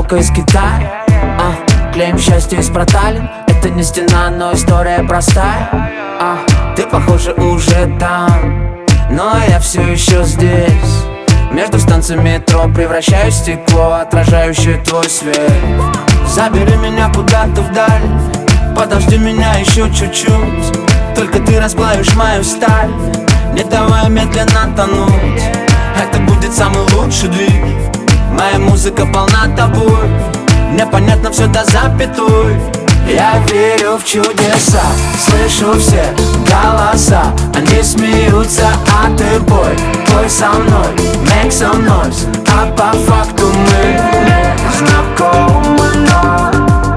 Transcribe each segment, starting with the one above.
только из Китая. Клеим счастье из проталин. Это не стена, но история простая. Ты, похоже, уже там, но я все еще здесь. Между станциями метро превращаюсь в стекло, отражающее твой свет. Забери меня куда-то вдаль, подожди меня еще чуть-чуть. Только ты расплавишь мою сталь, не давай медленно тонуть. Это будет самый лучший двиг. Моя музыка полна тобой, мне понятно все до запятой. Я верю в чудеса, слышу все голоса. Они смеются, а ты пой со мной, make some noise. А по факту мы знакомы, но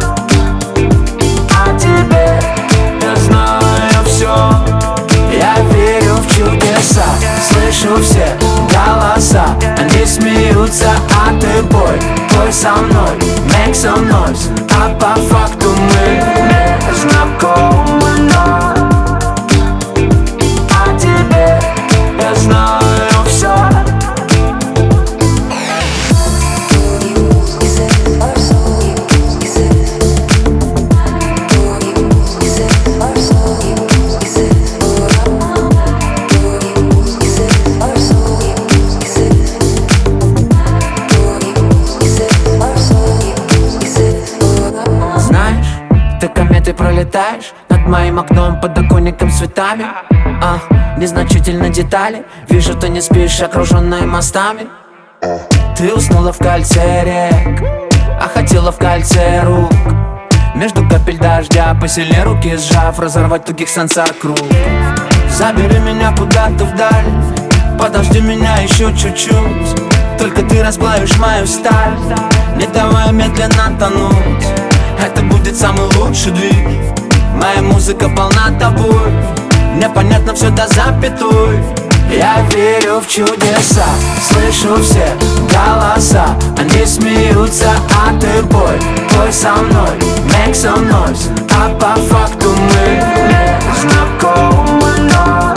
о тебе я знаю все. Я верю в чудеса, слышу все голоса. Они смеются, а ты пой со мной, make some noise. А по факту мы знакомы, но о тебе я знаю все. Ты кометой пролетаешь над моим окном, подоконником, цветами. Незначительно детали. Вижу, ты не спишь, окруженная мостами. Ты уснула в кольце рек, а хотела в кольце рук. Между капель дождя посильнее руки сжав, разорвать тугих сансар круг. Забери меня куда-то вдаль, подожди меня еще чуть-чуть. Только ты расплавишь мою сталь, не давай медленно тонуть. Это будет самый лучший двиг. Моя музыка полна тобой, мне понятно все до запятой. Я верю в чудеса, слышу все голоса. Они смеются, а ты пой со мной, make some noise. А по факту мы знакомы, но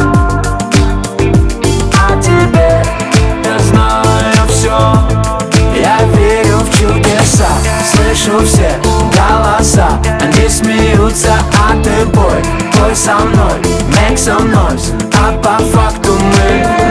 о тебе я знаю все. Я верю в чудеса, слышу все голоса. Они смеются, а ты пой со мной, make some noise. А по факту мы